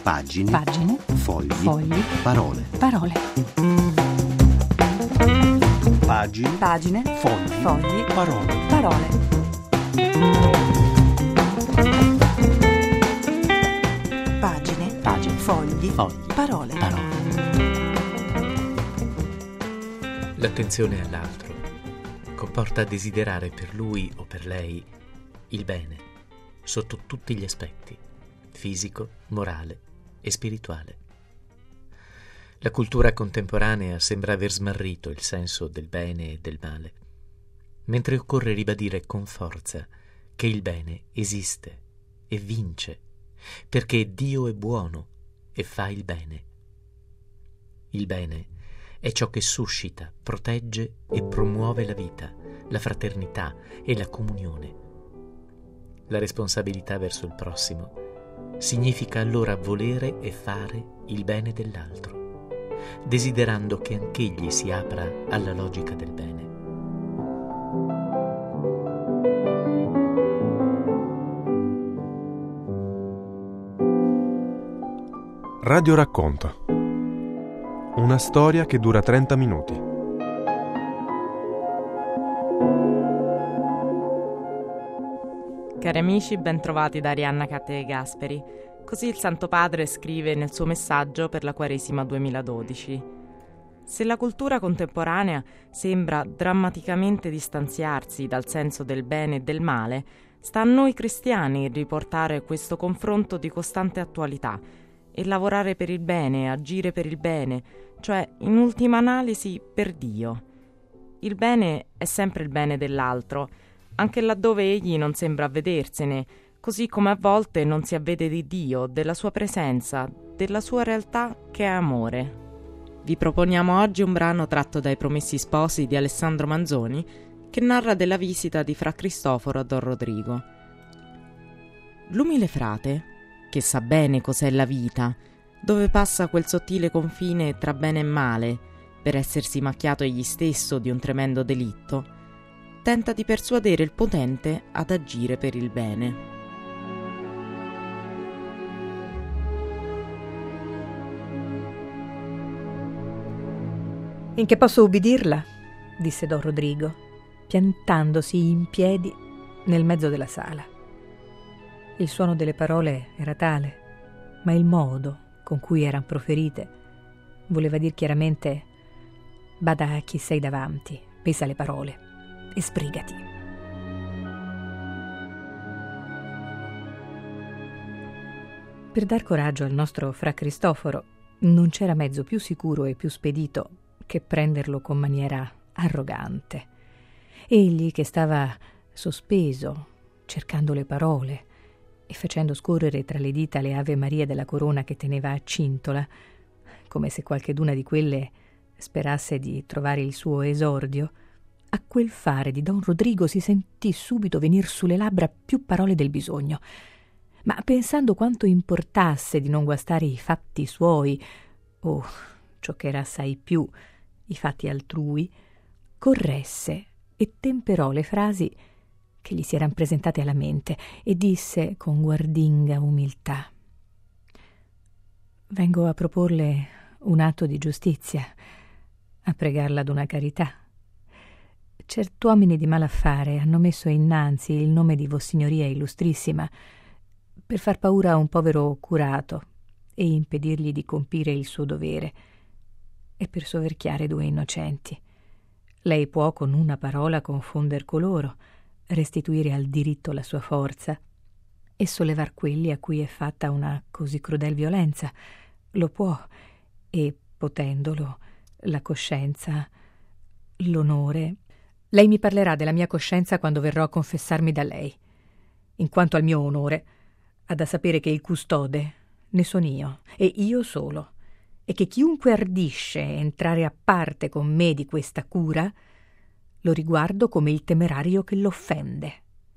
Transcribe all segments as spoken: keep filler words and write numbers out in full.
Pagine. Pagine. Fogli. Fogli. Parole. Parole. Pagine. Pagine. Fogli. Fogli. Parole. Parole. Pagine. Pagine. Fogli. Fogli. Parole. Parole. L'attenzione all'altro comporta desiderare per lui o per lei il bene sotto tutti gli aspetti, fisico, morale e spirituale. La cultura contemporanea sembra aver smarrito il senso del bene e del male, mentre occorre ribadire con forza che il bene esiste e vince, perché Dio è buono e fa il bene. Il bene è ciò che suscita, protegge e promuove la vita, la fraternità e la comunione. La responsabilità verso il prossimo significa allora volere e fare il bene dell'altro, desiderando che anch'egli si apra alla logica del bene. Radio Racconta. Una storia che dura trenta minuti. Cari amici, bentrovati da Arianna Catte Gasperi. Così il Santo Padre scrive nel suo messaggio per la Quaresima duemiladodici. Se la cultura contemporanea sembra drammaticamente distanziarsi dal senso del bene e del male, sta a noi cristiani riportare questo confronto di costante attualità e lavorare per il bene, agire per il bene, cioè in ultima analisi per Dio. Il bene è sempre il bene dell'altro, anche laddove egli non sembra avvedersene, così come a volte non si avvede di Dio, della sua presenza, della sua realtà che è amore. Vi proponiamo oggi un brano tratto dai Promessi Sposi di Alessandro Manzoni, che narra della visita di Fra Cristoforo a Don Rodrigo. L'umile frate, che sa bene cos'è la vita, dove passa quel sottile confine tra bene e male, per essersi macchiato egli stesso di un tremendo delitto, tenta di persuadere il potente ad agire per il bene. «In che posso ubbidirla?» disse Don Rodrigo, piantandosi in piedi nel mezzo della sala. Il suono delle parole era tale, ma il modo con cui eran proferite voleva dir chiaramente: bada a chi sei davanti, pesa le parole e sbrigati. Per dar coraggio al nostro Fra Cristoforo non c'era mezzo più sicuro e più spedito che prenderlo con maniera arrogante. Egli, che stava sospeso, cercando le parole e facendo scorrere tra le dita le Ave Maria della corona che teneva a cintola, come se qualcheduna di quelle sperasse di trovare il suo esordio, a quel fare di Don Rodrigo si sentì subito venir sulle labbra più parole del bisogno, ma pensando quanto importasse di non guastare i fatti suoi, o ciò che era assai più, i fatti altrui, corresse e temperò le frasi che gli si eran presentate alla mente e disse con guardinga umiltà: «Vengo a proporle un atto di giustizia, a pregarla d'una carità. Cert'uomini di malaffare hanno messo innanzi il nome di Vossignoria Illustrissima per far paura a un povero curato e impedirgli di compire il suo dovere, e per soverchiare due innocenti. Lei può con una parola confonder coloro, restituire al diritto la sua forza e sollevar quelli a cui è fatta una così crudel violenza. Lo può, e potendolo, la coscienza, l'onore. Lei mi parlerà della mia coscienza quando verrò a confessarmi da lei. In quanto al mio onore, ha da sapere che il custode ne son io, e io solo, e che chiunque ardisce entrare a parte con me di questa cura, lo riguardo come il temerario che l'offende».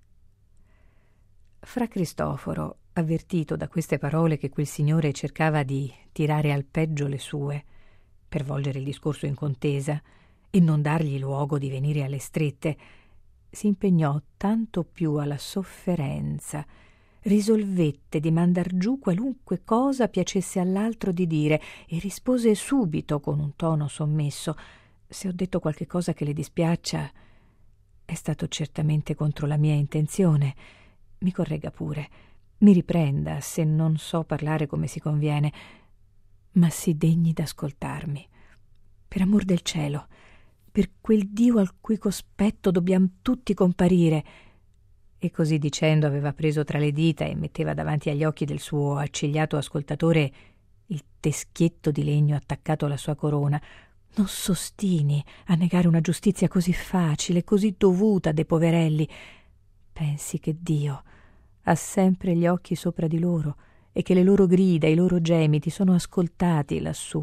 Fra Cristoforo, avvertito da queste parole che quel signore cercava di tirare al peggio le sue, per volgere il discorso in contesa e non dargli luogo di venire alle strette, si impegnò tanto più alla sofferenza, risolvette di mandar giù qualunque cosa piacesse all'altro di dire e rispose subito con un tono sommesso: «Se ho detto qualche cosa che le dispiaccia, è stato certamente contro la mia intenzione. Mi corregga pure, mi riprenda se non so parlare come si conviene, ma si degni d'ascoltarmi. Per amor del cielo, per quel Dio al cui cospetto dobbiamo tutti comparire». E così dicendo aveva preso tra le dita e metteva davanti agli occhi del suo accigliato ascoltatore il teschietto di legno attaccato alla sua corona. «Non s'ostini a negare una giustizia così facile, così dovuta dei poverelli. Pensi che Dio ha sempre gli occhi sopra di loro e che le loro grida, i loro gemiti sono ascoltati lassù.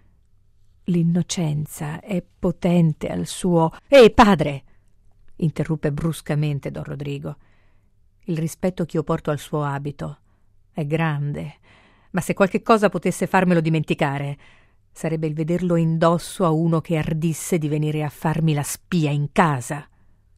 L'innocenza è potente al suo...» «Ehi, padre!» interruppe bruscamente don Rodrigo. «Il rispetto ch'io porto al suo abito è grande, ma se qualche cosa potesse farmelo dimenticare, sarebbe il vederlo indosso a uno che ardisse di venire a farmi la spia in casa».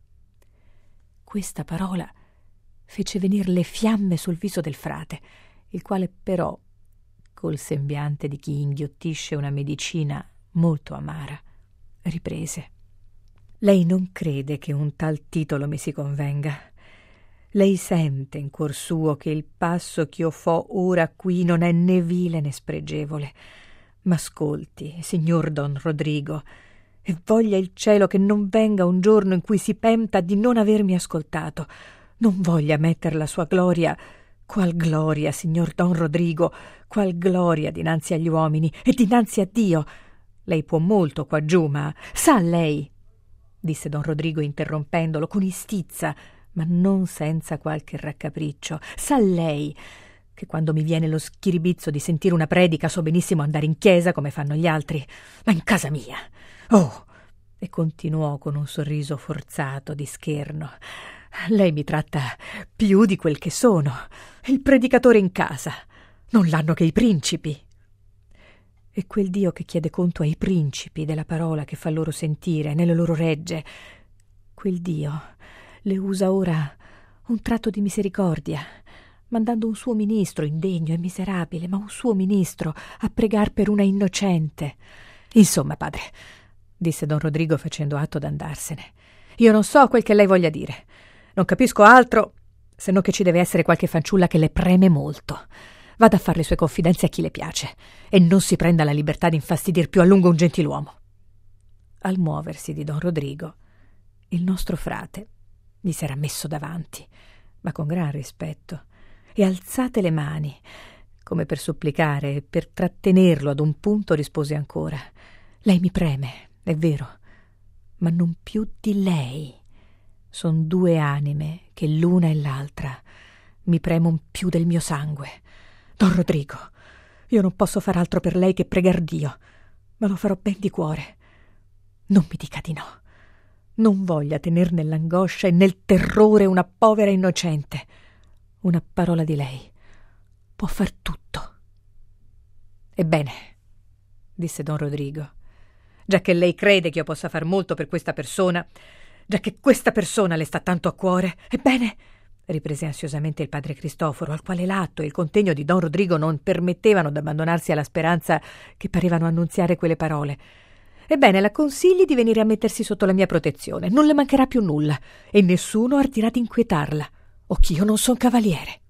Questa parola fece venir le fiamme sul viso del frate, il quale però, col sembiante di chi inghiottisce una medicina molto amara, riprese: «Lei non crede che un tal titolo mi si convenga. Lei sente in cuor suo che il passo ch'io fo ora qui non è né vile né spregevole. Ma ascolti, signor don Rodrigo, e voglia il cielo che non venga un giorno in cui si penta di non avermi ascoltato. Non voglia metter la sua gloria, qual gloria, signor don Rodrigo, qual gloria dinanzi agli uomini e dinanzi a Dio. Lei può molto qua giù, ma sa lei, disse don Rodrigo interrompendolo con istizza, ma non senza qualche raccapriccio, sa lei che quando mi viene lo schiribizzo di sentire una predica so benissimo andare in chiesa come fanno gli altri, ma in casa mia, oh!» E continuò con un sorriso forzato di scherno: «Lei mi tratta più di quel che sono. Il predicatore in casa non l'hanno che i principi. E quel Dio che chiede conto ai principi della parola che fa loro sentire nelle loro regge, quel Dio le usa ora un tratto di misericordia, mandando un suo ministro indegno e miserabile, ma un suo ministro a pregar per una innocente. Insomma, padre», disse don Rodrigo facendo atto d'andarsene, «io non so quel che lei voglia dire. Non capisco altro se non che ci deve essere qualche fanciulla che le preme molto. Vada a fare le sue confidenze a chi le piace e non si prenda la libertà di infastidir più a lungo un gentiluomo». Al muoversi di don Rodrigo, il nostro frate gli s'era messo davanti, ma con gran rispetto, e alzate le mani, come per supplicare e per trattenerlo ad un punto, rispose ancora: «Lei mi preme, è vero, ma non più di lei. Son due anime che l'una e l'altra mi premon più del mio sangue. Don Rodrigo, io non posso far altro per lei che pregar Dio, ma lo farò ben di cuore. Non mi dica di no. Non voglia tener nell'angoscia e nel terrore una povera innocente. Una parola di lei può far tutto». «Ebbene», disse don Rodrigo, «già che lei crede che io possa far molto per questa persona, già che questa persona le sta tanto a cuore, ebbene», riprese ansiosamente il padre Cristoforo, al quale l'atto e il contegno di don Rodrigo non permettevano d'abbandonarsi alla speranza che parevano annunziare quelle parole, «ebbene, la consigli di venire a mettersi sotto la mia protezione. Non le mancherà più nulla e nessuno ardirà di inquietarla, o ch'io non son cavaliere».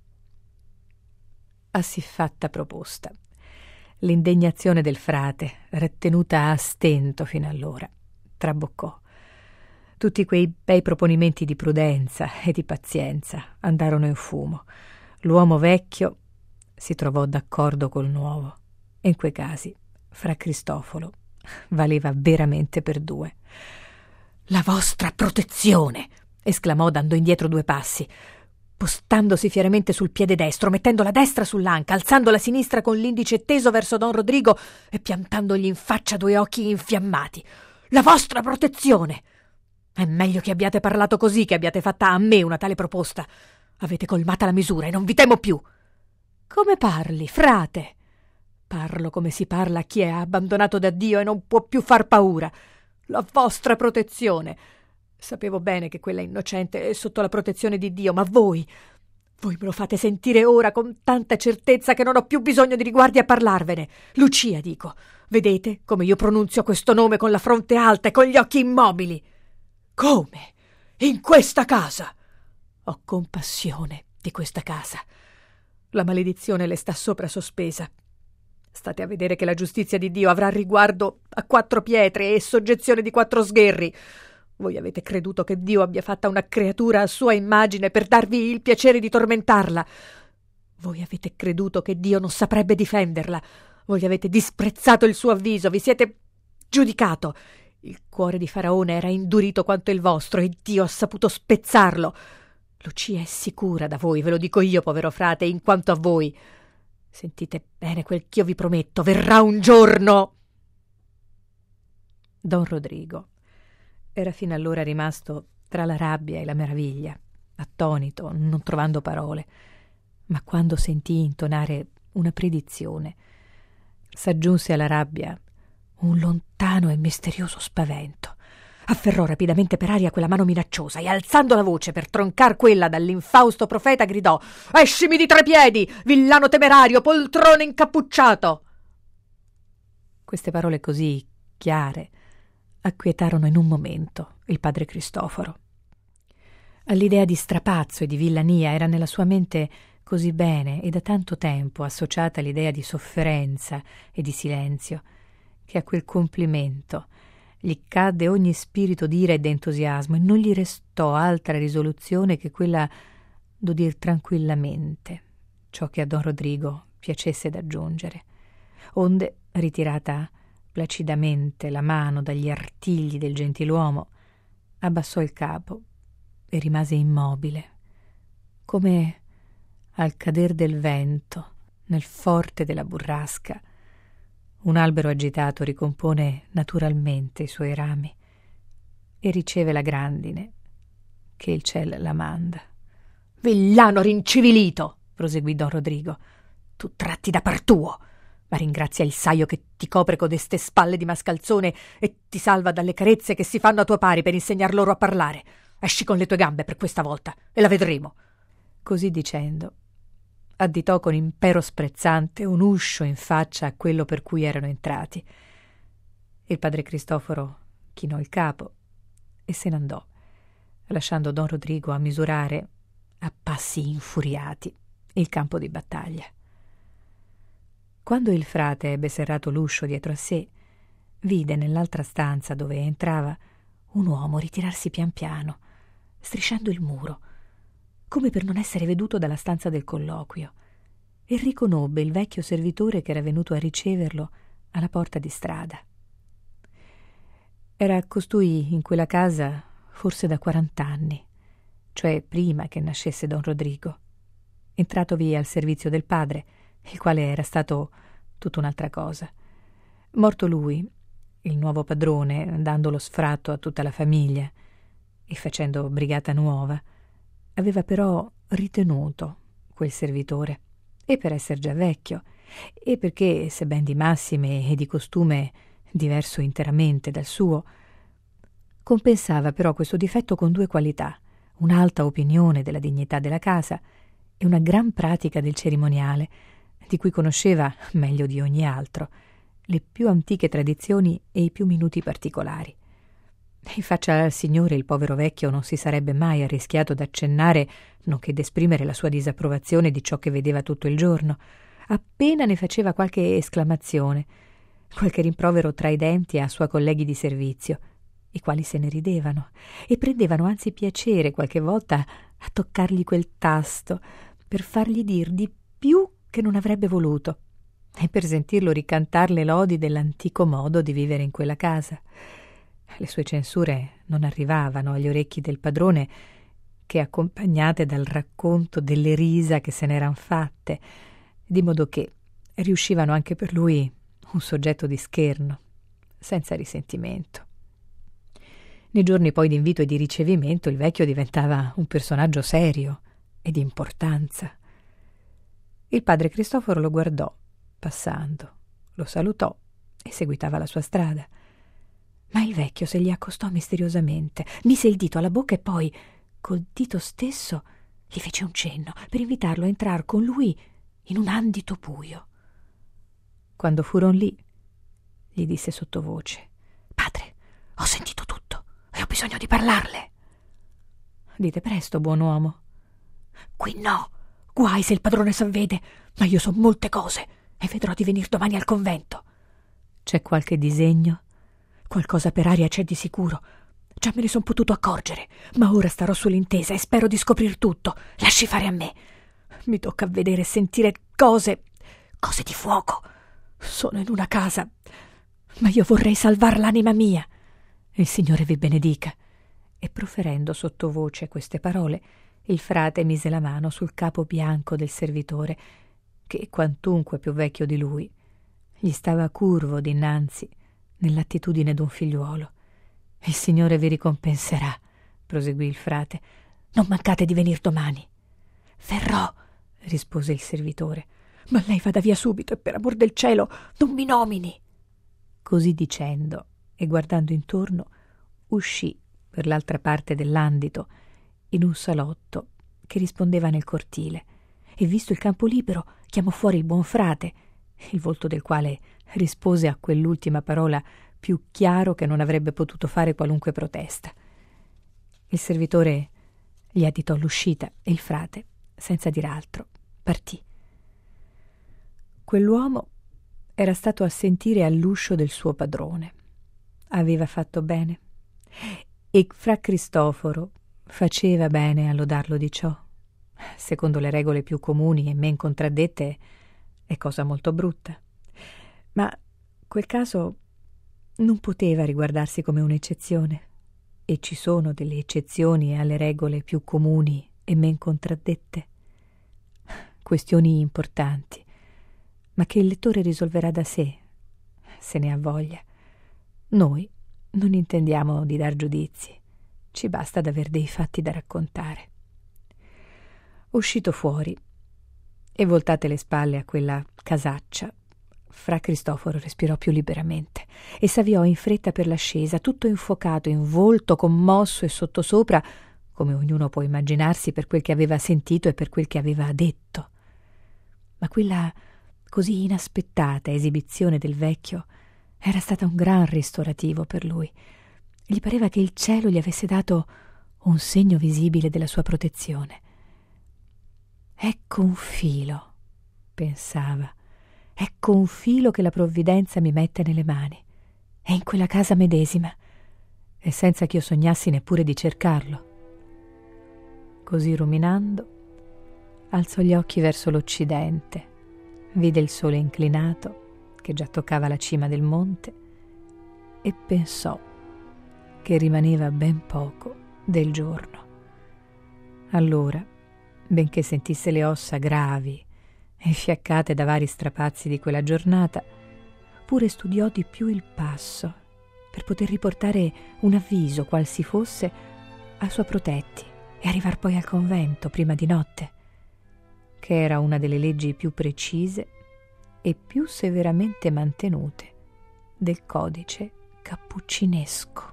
A siffatta proposta, l'indegnazione del frate, rattenuta a stento fino allora, traboccò. Tutti quei bei proponimenti di prudenza e di pazienza andarono in fumo. L'uomo vecchio si trovò d'accordo col nuovo, e in quei casi fra Cristoforo valeva veramente per due. «La vostra protezione!» esclamò dando indietro due passi, postandosi fieramente sul piede destro, mettendo la destra sull'anca, alzando la sinistra con l'indice teso verso don Rodrigo e piantandogli in faccia due occhi infiammati. «La vostra protezione! È meglio che abbiate parlato così che abbiate fatta a me una tale proposta. Avete colmata la misura e non vi temo più». «Come parli, frate?» «Parlo come si parla a chi è abbandonato da Dio e non può più far paura. La vostra protezione. Sapevo bene che quella innocente è sotto la protezione di Dio, ma voi, Voi me lo fate sentire ora con tanta certezza che non ho più bisogno di riguardi a parlarvene. Lucia, dico. Vedete come io pronunzio questo nome con la fronte alta e con gli occhi immobili? Come? In questa casa? Ho compassione di questa casa. La maledizione le sta sopra sospesa. State a vedere che la giustizia di Dio avrà riguardo a quattro pietre e soggezione di quattro sgherri. Voi avete creduto che Dio abbia fatta una creatura a sua immagine per darvi il piacere di tormentarla. Voi avete creduto che Dio non saprebbe difenderla. Voi avete disprezzato il suo avviso, vi siete giudicato. Il cuore di Faraone era indurito quanto il vostro e Dio ha saputo spezzarlo. Lucia è sicura da voi, ve lo dico io, povero frate, in quanto a voi. Sentite bene quel che io vi prometto, verrà un giorno. Don Rodrigo era fino allora rimasto tra la rabbia e la meraviglia, attonito, non trovando parole, ma quando sentì intonare una predizione, s'aggiunse alla rabbia un lontano e misterioso spavento. Afferrò rapidamente per aria quella mano minacciosa e, alzando la voce per troncar quella dall'infausto profeta, gridò: «Escimi di tre piedi, villano temerario, poltrone incappucciato!» Queste parole così chiare acquietarono in un momento il padre Cristoforo. All'idea di strapazzo e di villania era nella sua mente così bene e da tanto tempo associata l'idea di sofferenza e di silenzio, che a quel complimento gli cadde ogni spirito d'ira e d'entusiasmo e non gli restò altra risoluzione che quella d'udir tranquillamente ciò che a Don Rodrigo piacesse d'aggiungere. Onde, ritirata placidamente la mano dagli artigli del gentiluomo, abbassò il capo e rimase immobile, come al cader del vento nel forte della burrasca un albero agitato ricompone naturalmente i suoi rami e riceve la grandine che il ciel la manda. «Villano rincivilito!» proseguì Don Rodrigo. «Tu tratti da par tuo, ma ringrazia il saio che ti copre codeste spalle di mascalzone e ti salva dalle carezze che si fanno a tuo pari per insegnar loro a parlare. Esci con le tue gambe per questa volta e la vedremo». Così dicendo, additò con impero sprezzante un uscio in faccia a quello per cui erano entrati. Il padre Cristoforo chinò il capo e se n'andò, lasciando Don Rodrigo a misurare a passi infuriati il campo di battaglia. Quando il frate ebbe serrato l'uscio dietro a sé, vide nell'altra stanza dove entrava un uomo ritirarsi pian piano, strisciando il muro, come per non essere veduto dalla stanza del colloquio, e riconobbe il vecchio servitore che era venuto a riceverlo alla porta di strada. Era costui in quella casa forse da quarant'anni, cioè prima che nascesse Don Rodrigo, entratovi al servizio del padre, il quale era stato tutta un'altra cosa. Morto lui, il nuovo padrone, dando lo sfratto a tutta la famiglia e facendo brigata nuova, aveva però ritenuto quel servitore, e per esser già vecchio, e perché, se ben di massime e di costume diverso interamente dal suo, compensava però questo difetto con due qualità: un'alta opinione della dignità della casa e una gran pratica del cerimoniale, di cui conosceva, meglio di ogni altro, le più antiche tradizioni e i più minuti particolari. In faccia al Signore il povero vecchio non si sarebbe mai arrischiato d'accennare, nonché d'esprimere la sua disapprovazione di ciò che vedeva tutto il giorno. Appena ne faceva qualche esclamazione, qualche rimprovero tra i denti a suoi colleghi di servizio, i quali se ne ridevano e prendevano anzi piacere qualche volta a toccargli quel tasto per fargli dir di più che non avrebbe voluto e per sentirlo ricantar le lodi dell'antico modo di vivere in quella casa. Le sue censure non arrivavano agli orecchi del padrone che, accompagnate dal racconto delle risa che se n'eran fatte, di modo che riuscivano anche per lui un soggetto di scherno, senza risentimento. Nei giorni poi d'invito e di ricevimento il vecchio diventava un personaggio serio e di importanza. Il padre Cristoforo lo guardò passando, lo salutò e seguitava la sua strada. Ma il vecchio se gli accostò misteriosamente, mise il dito alla bocca e poi, col dito stesso, gli fece un cenno per invitarlo a entrar con lui in un andito buio. Quando furono lì, gli disse sottovoce: «Padre, ho sentito tutto e ho bisogno di parlarle». «Dite presto, buon uomo». «Qui no, guai se il padrone s'avvede, ma io so molte cose e vedrò di venir domani al convento». «C'è qualche disegno?» «Qualcosa per aria c'è di sicuro. Già me ne son potuto accorgere, ma ora starò sull'intesa e spero di scoprir tutto. Lasci fare a me. Mi tocca vedere e sentire cose, cose di fuoco. Sono in una casa, ma io vorrei salvar l'anima mia. Il Signore vi benedica». E proferendo sottovoce queste parole, il frate mise la mano sul capo bianco del servitore, che, quantunque più vecchio di lui, gli stava curvo dinanzi, nell'attitudine d'un figliuolo. «Il Signore vi ricompenserà», proseguì il frate. «Non mancate di venir domani». «Verrò», rispose il servitore, «ma lei vada via subito e per amor del cielo non mi nomini». Così dicendo, e guardando intorno, uscì per l'altra parte dell'andito, in un salotto che rispondeva nel cortile, e visto il campo libero chiamò fuori il buon frate, il volto del quale rispose a quell'ultima parola più chiaro che non avrebbe potuto fare qualunque protesta. Il servitore gli additò l'uscita e il frate, senza dir altro, partì. Quell'uomo era stato a sentire all'uscio del suo padrone. Aveva fatto bene, e fra Cristoforo faceva bene a lodarlo di ciò. Secondo le regole più comuni e men contraddette, è cosa molto brutta. Ma quel caso non poteva riguardarsi come un'eccezione, e ci sono delle eccezioni alle regole più comuni e men contraddette. Questioni importanti, ma che il lettore risolverà da sé, se ne ha voglia. Noi non intendiamo di dar giudizi, ci basta d'aver dei fatti da raccontare. Uscito fuori e voltate le spalle a quella casaccia, fra Cristoforo respirò più liberamente e s'avviò in fretta per l'ascesa, tutto infocato, in volto, commosso e sottosopra, come ognuno può immaginarsi per quel che aveva sentito e per quel che aveva detto. Ma quella così inaspettata esibizione del vecchio era stata un gran ristorativo per lui. Gli pareva che il cielo gli avesse dato un segno visibile della sua protezione. «Ecco un filo», pensava, «ecco un filo che la provvidenza mi mette nelle mani. È in quella casa medesima, e senza che io sognassi neppure di cercarlo». Così ruminando, alzò gli occhi verso l'occidente, vide il sole inclinato che già toccava la cima del monte e pensò che rimaneva ben poco del giorno. Allora, benché sentisse le ossa gravi e fiaccate da vari strapazzi di quella giornata, pure studiò di più il passo per poter riportare un avviso, qual si fosse, ai suoi protetti e arrivar poi al convento prima di notte, che era una delle leggi più precise e più severamente mantenute del codice cappuccinesco.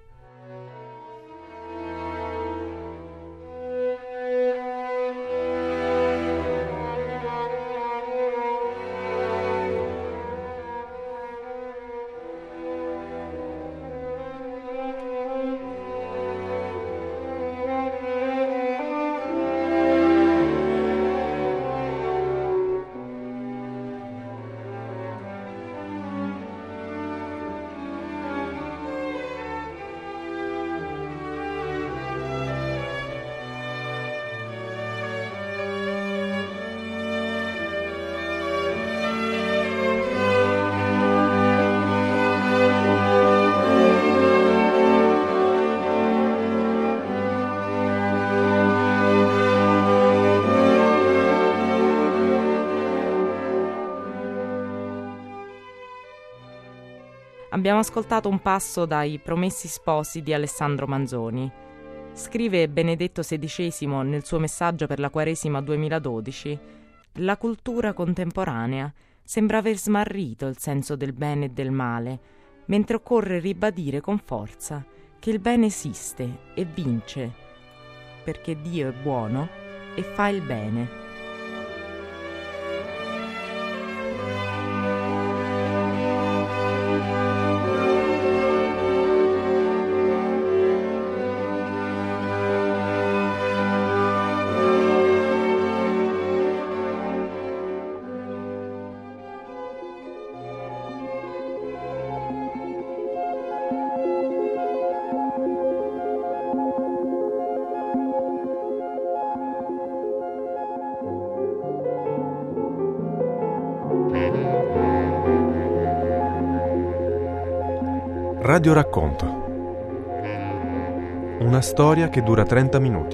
Abbiamo ascoltato un passo dai Promessi sposi di Alessandro Manzoni. Scrive Benedetto sedicesimo nel suo messaggio per la Quaresima duemiladodici: la cultura contemporanea sembra aver smarrito il senso del bene e del male, mentre occorre ribadire con forza che il bene esiste e vince, perché Dio è buono e fa il bene. Radio Racconta. Una storia che dura trenta minuti.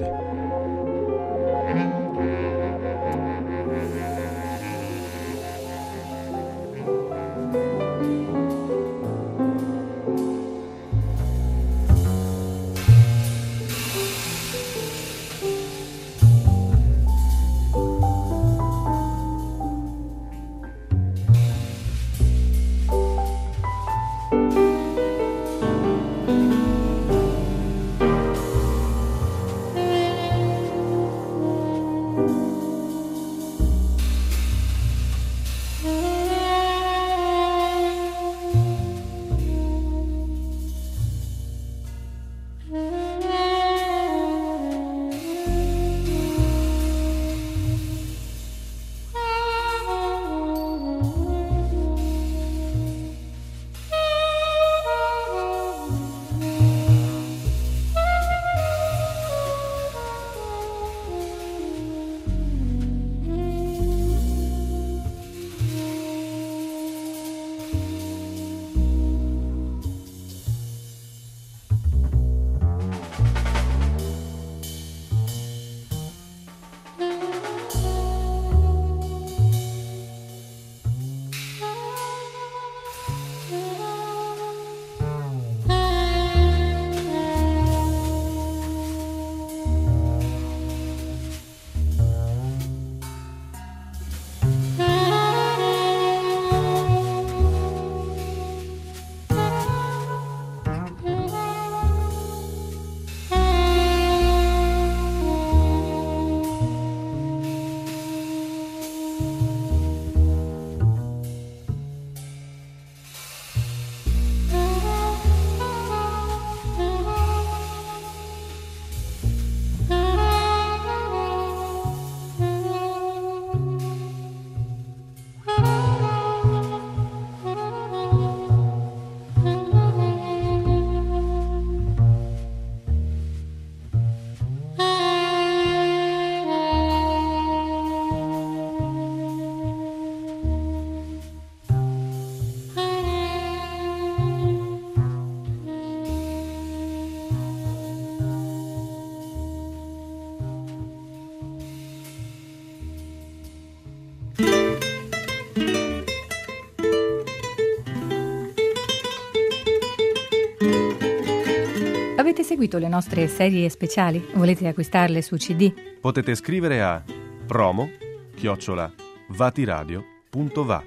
Avete seguito le nostre serie speciali? Volete acquistarle su C D? Potete scrivere a promo chiocciola vatiradio punto va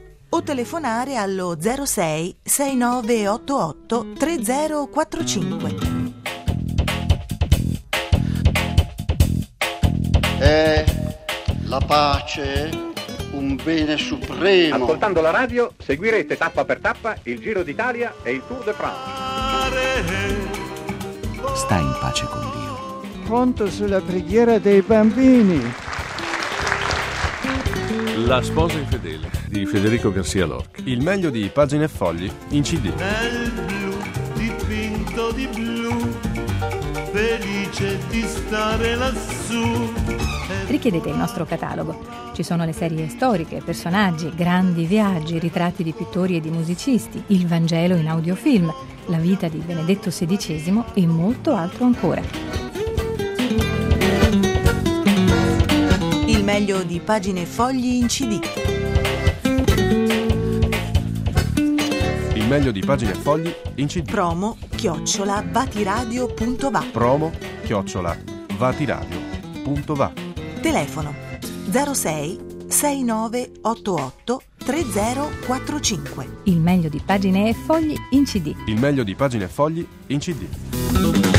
o telefonare allo zero sei sei nove otto otto tre zero quattro cinque. È la pace un bene supremo. Ascoltando la radio seguirete tappa per tappa il Giro d'Italia e il Tour de France. Sta in pace con Dio. Conto sulla preghiera dei bambini. La sposa infedele di Federico Garcia Lorca. Il meglio di Pagine e Fogli in C D. Nel blu dipinto di blu, felice di stare lassù. Richiedete il nostro catalogo. Ci sono le serie storiche, personaggi, grandi viaggi, ritratti di pittori e di musicisti, il Vangelo in audiofilm, la vita di Benedetto sedicesimo e molto altro ancora. Il meglio di Pagine e Fogli in C D. Il meglio di Pagine e Fogli in C D. Promo chiocciola vatiradio punto va. Promo chiocciola vatiradio punto va. Telefono zero sei sei nove otto otto tre zero quattro cinque. Il meglio di Pagine e Fogli in C D. Il meglio di Pagine e Fogli in C D.